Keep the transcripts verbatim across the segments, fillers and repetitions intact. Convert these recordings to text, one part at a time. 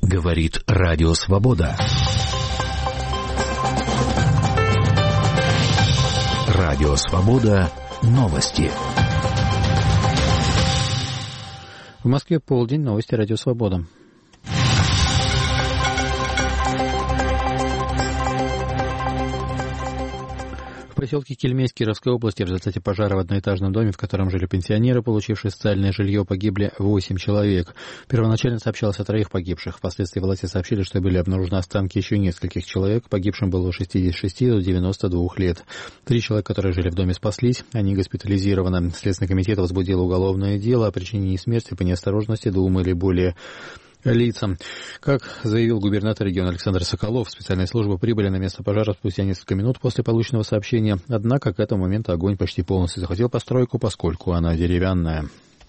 Говорит Радио Свобода. Радио Свобода. Новости. В Москве полдень. Новости Радио Свобода. В поселке Кельмесь Кировской области в результате пожара в одноэтажном доме, в котором жили пенсионеры, получившие социальное жилье, погибли восемь человек. Первоначально сообщалось о троих погибших. Впоследствии власти сообщили, что были обнаружены останки еще нескольких человек. Погибшим было от шестидесяти шести до девяноста двух лет. Три человека, которые жили в доме, спаслись. Они госпитализированы. Следственный комитет возбудил уголовное дело о причинении смерти по неосторожности двум или более лицам. Как заявил губернатор региона Александр Соколов, специальные службы прибыли на место пожара спустя несколько минут после полученного сообщения. Однако к этому моменту огонь почти полностью захватил постройку, поскольку она деревянная.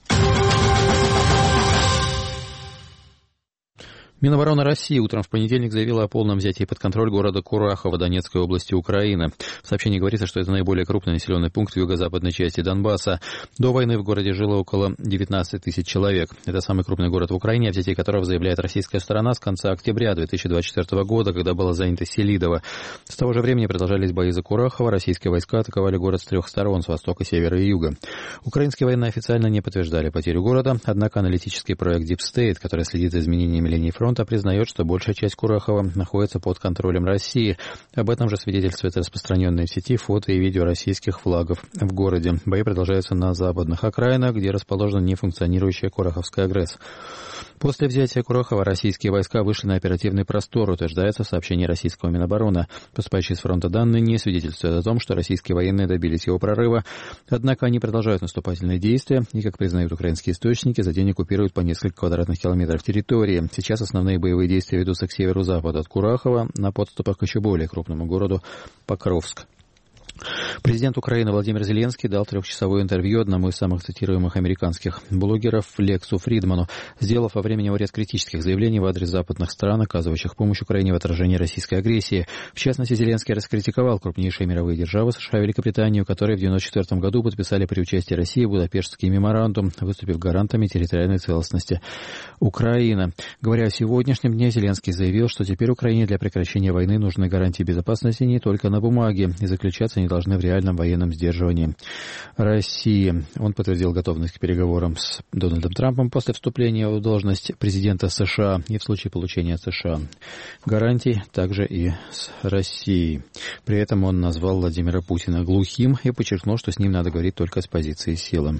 Минобороны России утром в понедельник заявила о полном взятии под контроль города Курахово Донецкой области Украины. В сообщении говорится, что это наиболее крупный населенный пункт в юго-западной части Донбасса. До войны в городе жило около девятнадцати тысяч человек. Это самый крупный город в Украине, о взятии которого заявляет российская сторона с конца октября две тысячи двадцать четвёртого года, когда было занято Селидово. С того же времени продолжались бои за Курахово. Российские войска атаковали город с трех сторон, с востока, севера и юга. Украинские военные официально не подтверждали потерю города, однако аналитический проект Deep State, который следит за изменениями линии фронта, признает, что большая часть Курахова находится под контролем России. Об этом же свидетельствует распространенные в сети фото и видео российских флагов в городе. Бои продолжаются на западных окраинах, где расположена нефункционирующая Кураховская ГРЭС. После взятия Курахова российские войска вышли на оперативный простор, утверждается в сообщении российского Минобороны. Поступающие с фронта данные не свидетельствуют о том, что российские военные добились его прорыва. Однако они продолжают наступательные действия и, как признают украинские источники, за день оккупируют по несколько квадратных километров территории. Сейчас основные боевые действия ведутся к северу-западу от Курахова, на подступах к еще более крупному городу Покровск. Президент Украины Владимир Зеленский дал трехчасовое интервью одному из самых цитируемых американских блогеров Лексу Фридману, сделав во время него ряд критических заявлений в адрес западных стран, оказывающих помощь Украине в отражении российской агрессии. В частности, Зеленский раскритиковал крупнейшие мировые державы США и Великобританию, которые в девяносто четвёртом году подписали при участии России Будапештский меморандум, выступив гарантами территориальной целостности Украины. Говоря о сегодняшнем дне, Зеленский заявил, что теперь Украине для прекращения войны нужны гарантии безопасности не только на бумаге, и заключаться не должны в реальном военном сдерживании России. Он подтвердил готовность к переговорам с Дональдом Трампом после вступления в должность президента США и в случае получения от США гарантий также и с Россией. При этом он назвал Владимира Путина глухим и подчеркнул, что с ним надо говорить только с позиции силы.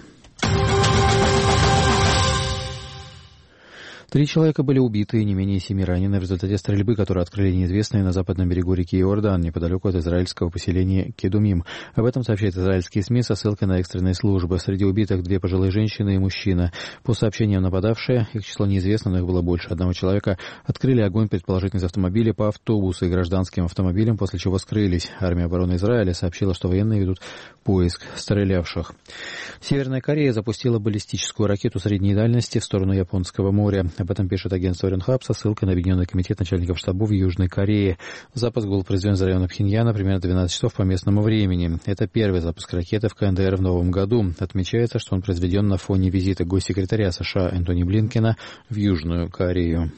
Три человека были убиты и не менее семи ранены в результате стрельбы, которую открыли неизвестные на западном берегу реки Иордан, неподалеку от израильского поселения Кедумим. Об этом сообщают израильские СМИ со ссылкой на экстренные службы. Среди убитых две пожилые женщины и мужчина. По сообщениям нападавшие, их число неизвестно, но их было больше одного человека, открыли огонь предположительно из автомобиля по автобусу и гражданским автомобилям, после чего скрылись. Армия обороны Израиля сообщила, что военные ведут поиск стрелявших. Северная Корея запустила баллистическую ракету средней дальности в сторону Японского моря. Об этом пишет агентство Ренхаб со ссылкой на Объединенный комитет начальников штабов в Южной Корее. Запуск был произведен из района Пхеньяна примерно двенадцать часов по местному времени. Это первый запуск ракеты в КНДР в новом году. Отмечается, что он произведен на фоне визита госсекретаря США Энтони Блинкена в Южную Корею.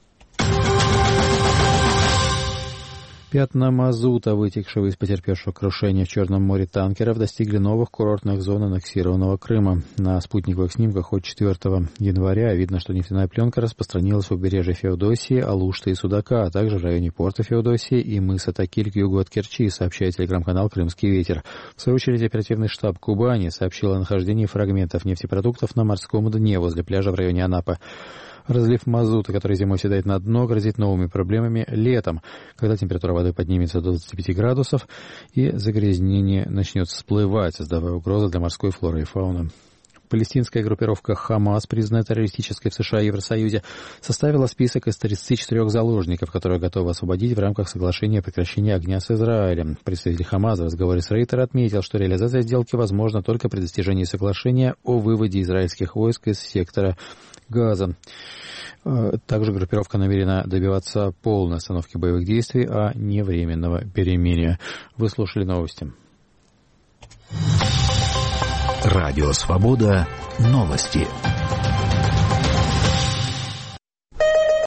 Пятна мазута, вытекшего из потерпевшего крушения в Черном море танкеров, достигли новых курортных зон аннексированного Крыма. На спутниковых снимках от четвёртого января видно, что нефтяная пленка распространилась в побережье Феодосии, Алушты и Судака, а также в районе порта Феодосии и мыса Такиль к югу от Керчи, сообщает телеграм-канал «Крымский ветер». В свою очередь, оперативный штаб Кубани сообщил о нахождении фрагментов нефтепродуктов на морском дне возле пляжа в районе Анапы. Разлив мазута, который зимой седает на дно, грозит новыми проблемами летом, когда температура воды поднимется до двадцати пяти градусов и загрязнение начнет всплывать, создавая угрозу для морской флоры и фауны. Палестинская группировка «Хамас», признанная террористической в США и Евросоюзе, составила список из тридцати четырёх заложников, которые готовы освободить в рамках соглашения о прекращении огня с Израилем. Представитель «Хамас» в разговоре с Рейтер отметил, что реализация сделки возможна только при достижении соглашения о выводе израильских войск из сектора Газа. Также группировка намерена добиваться полной остановки боевых действий, а не временного перемирия. Вы слушали новости. Радио Свобода. Новости.